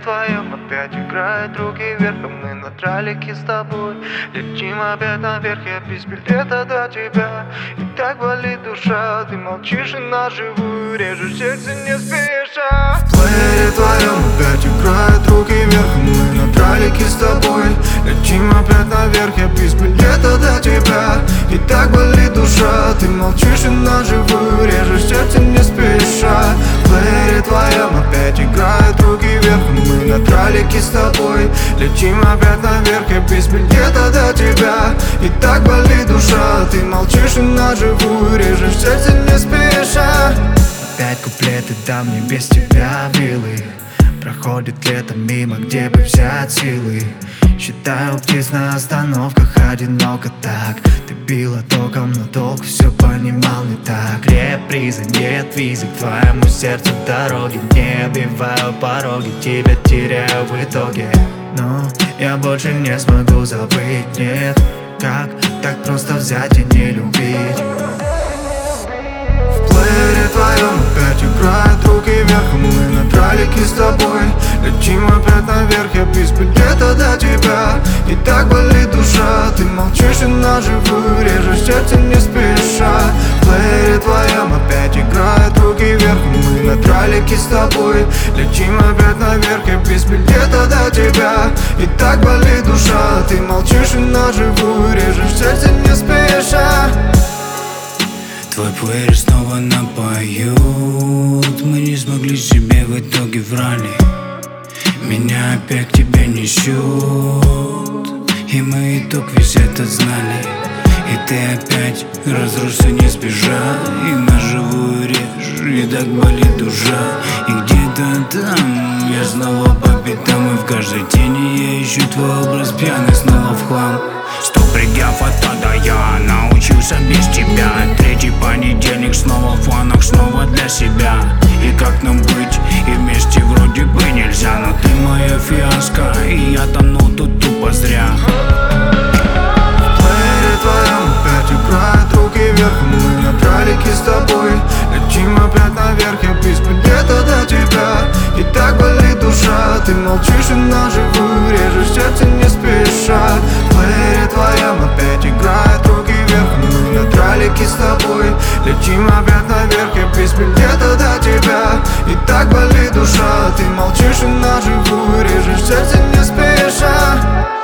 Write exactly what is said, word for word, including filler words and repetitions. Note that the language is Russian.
твоем опять играют руки вверх, а мы на тралике с тобой летим опять наверх. Я без билета до тебя, и так болит душа. Ты молчишь и на живую режешь сердце не спеша. В плеере твоем опять играют руки вверх, а мы на тралике с тобой летим опять наверх. Я без билета до тебя, и так болит душа. Ты молчишь и на живую режешь сердце не спеша. В плеере твоем опять играют руки вверх, а мы на тралике с тобой летим опять наверх. Я без билета до тебя, и так болит душа. Ты молчишь и на живую режешь сердце не спеша. Опять куплеты дам мне без тебя вилы. Проходит лето мимо, где бы взять силы. Считаю птиц на остановках, одиноко так. Ты била током, но толк все понимал не так. Реприза, нет визы к твоему сердцу дороги. Не обиваю пороги, тебя теряю в итоге. Но я больше не смогу забыть, нет. Как так просто взять и не любить? В плеере твоем опять играют руки вверх, а мы на тралике с тобой летим опять наверх. Я без билета до тебя, и так болит душа. Ты молчишь и на живую режешь сердце не спеша. В плеере твоем опять играют руки вверх, а мы на тралике с тобой летим опять наверх. Я без билета до тебя, и так болит душа. Ты молчишь и на живую режешь сердце не спеша. Твой плеер снова напоют. Мы не смогли себе в итоге врали. Меня опять к тебе несет, и мы итог весь этот знали. И ты опять разросся не спеша, и на живую режь, и так болит душа. И где-то там я снова по пятам, и в каждой тени я ищу твой образ пьяный снова в хлам. Сто предел фото, да я научился без тебя. Третий понедельник, снова в планах, снова для себя. И как нам быть, и вместе вроде бы нельзя. Но ты моя фиаско, и я тону тут тупо зря. В плеере твоем опять играют руки вверх, а мы на тралике с тобой летим опять наверх. Я без билета до тебя, и так болит душа. Ты молчишь и на живую режешь сердце не спеша. В плеере твоем опять играют руки вверх, а мы на тралике с тобой летим опять наверх. Я без билета до тебя, и так болит душа. Ты молчишь и на живую режешь сердце не спеша.